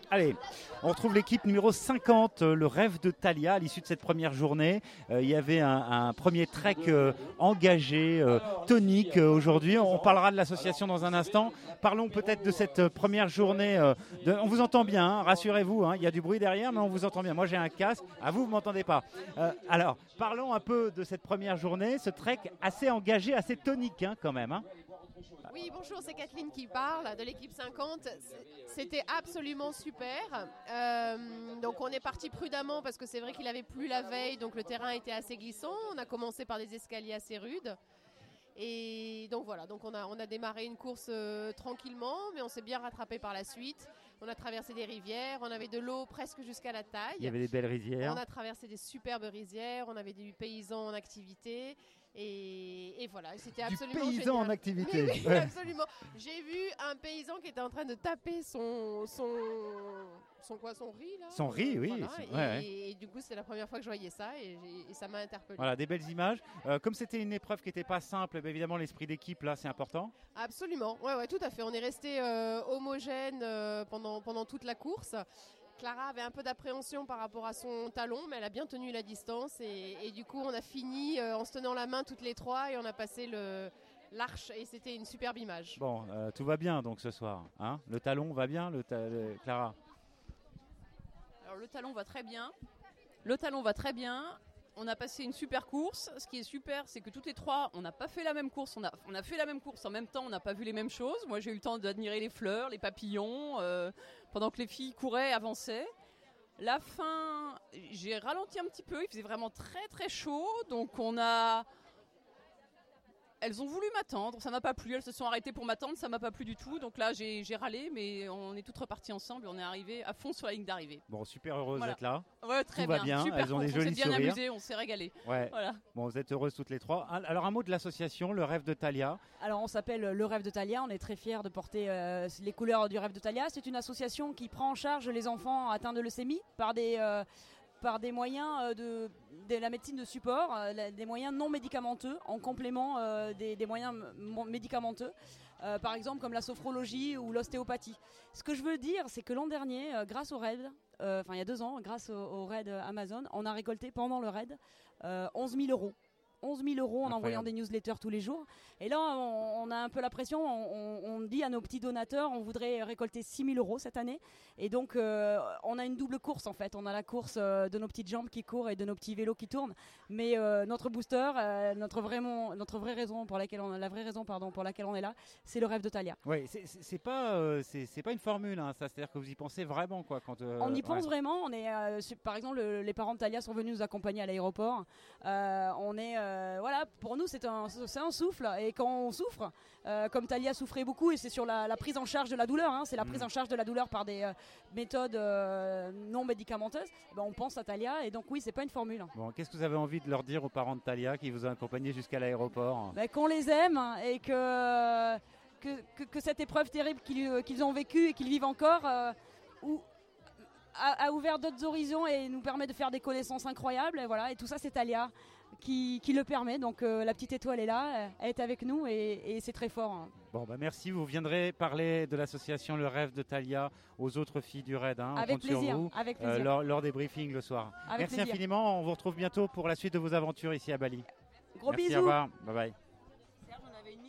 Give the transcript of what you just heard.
Allez, on retrouve l'équipe numéro 50, le rêve de Thalia. À l'issue de cette première journée, il y avait un premier trek engagé, tonique aujourd'hui. On parlera de l'association dans un instant. Parlons peut-être de cette première journée. On vous entend bien, hein, rassurez-vous, hein, il y a du bruit derrière, mais on vous entend bien. Moi j'ai un casque, à vous, vous ne m'entendez pas. Alors, parlons un peu de cette première journée, ce trek assez engagé, assez tonique hein, quand même. Hein. Oui, bonjour, c'est Kathleen qui parle de l'équipe 50. C'était absolument super. Donc on est parti prudemment parce que c'est vrai qu'il avait plu la veille, donc le terrain était assez glissant. On a commencé par des escaliers assez rudes. Et donc voilà, donc on a démarré une course tranquillement, mais on s'est bien rattrapé par la suite. On a traversé des rivières, on avait de l'eau presque jusqu'à la taille. Il y avait des belles rizières. On a traversé des superbes rizières, on avait des paysans en activité. Et voilà, c'était absolument du paysan génial. en activité. Oui, ouais. Absolument. J'ai vu un paysan qui était en train de taper son riz là. Son riz, oui. Voilà. Et du coup, c'est la première fois que je voyais ça et ça m'a interpellée. Voilà, des belles images. Comme c'était une épreuve qui n'était pas simple, évidemment l'esprit d'équipe là, c'est important. Absolument. Ouais, tout à fait. On est resté homogène pendant toute la course. Clara avait un peu d'appréhension par rapport à son talon, mais elle a bien tenu la distance et du coup on a fini en se tenant la main toutes les trois et on a passé l'arche et c'était une superbe image. Bon, tout va bien donc ce soir, hein. Le talon va bien, Clara? Alors le talon va très bien. Le talon va très bien. On a passé une super course. Ce qui est super, c'est que toutes les trois, on n'a pas fait la même course. On a fait la même course en même temps, on n'a pas vu les mêmes choses. Moi, j'ai eu le temps d'admirer les fleurs, les papillons, pendant que les filles couraient, avançaient. La fin, j'ai ralenti un petit peu. Il faisait vraiment très très chaud. Donc elles ont voulu m'attendre, ça m'a pas plu, elles se sont arrêtées pour m'attendre, ça m'a pas plu du tout. Donc là, j'ai râlé, mais on est toutes reparties ensemble et on est arrivé à fond sur la ligne d'arrivée. Bon, super heureuse Voilà. d'être là. Ouais, très tout va bien. Super elles ont des on jolis s'est bien sourires. amusé, on s'est régalé. Ouais. Voilà. Bon, vous êtes heureuses toutes les trois. Alors un mot de l'association, le rêve de Thalia. Alors on s'appelle le Rêve de Thalia, on est très fiers de porter les couleurs du Rêve de Thalia. C'est une association qui prend en charge les enfants atteints de leucémie par des moyens de la médecine de support, des moyens non médicamenteux en complément des moyens médicamenteux, par exemple comme la sophrologie ou l'ostéopathie. Ce que je veux dire, c'est que l'an dernier, grâce au RAID, il y a 2 ans, grâce au RAID Amazon, on a récolté pendant le RAID 11 000 euros. 11 000 euros en envoyant des newsletters tous les jours. Et là, on a un peu la pression. On dit à nos petits donateurs, on voudrait récolter 6 000 euros cette année. Et donc, on a une double course en fait. On a la course de nos petites jambes qui courent et de nos petits vélos qui tournent. Mais notre booster, la vraie raison pour laquelle on est là, c'est le rêve de Thalia. Oui, c'est pas une formule, hein, ça. C'est-à-dire que vous y pensez vraiment, quoi. On y pense vraiment. On est, par exemple, les parents de Thalia sont venus nous accompagner à l'aéroport. On est voilà, pour nous c'est un souffle et quand on souffre, comme Thalia souffrait beaucoup et c'est sur la prise en charge de la douleur, hein, c'est la prise en charge de la douleur par des méthodes non médicamenteuses, on pense à Thalia et donc oui, c'est pas une formule. Bon, qu'est-ce que vous avez envie de leur dire aux parents de Thalia qui vous ont accompagné jusqu'à l'aéroport? Qu'on les aime et que cette épreuve terrible qu'ils ont vécue et qu'ils vivent encore a ouvert d'autres horizons et nous permet de faire des connaissances incroyables et voilà, et tout ça c'est Thalia qui le permet, donc la petite étoile est là, elle est avec nous et c'est très fort. Hein. Bon, merci, vous viendrez parler de l'association Le Rêve de Thalia aux autres filles du RAID. Hein. Avec on compte plaisir, sur vous avec plaisir. Lors des briefings le soir. Avec merci plaisir. infiniment, on vous retrouve bientôt pour la suite de vos aventures ici à Bali. Gros merci, bisous. Au revoir, bye bye.